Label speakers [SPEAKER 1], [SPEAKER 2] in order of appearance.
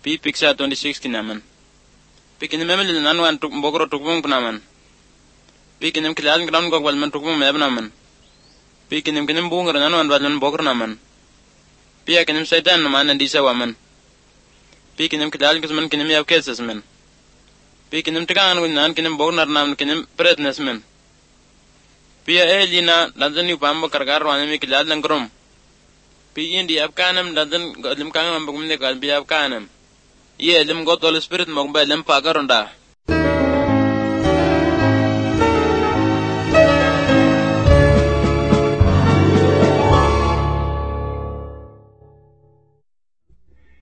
[SPEAKER 1] Pi Picture 26 kinaman. Pi kinim memel nan wan tuk bokro tukbung pnaman. Pi kinim kilalan ground gog walman tukbung mebnaman. Pi kinim bungar nan wan walman bokro naman. Pi kinim saitan man ndisa waman. Pi kinim kilalan kisman kinim yav kesas men. Pi kinim tikangan nan kinim bognar nam kinim pretnes men. Pi elina ladan yu pambo kargar wan mi kilalan grom. Pi indi afkanam ladan godlim kanam bugumne gal bi afkanam. Ye lim god Holy Spirit mogba lim pagaronda.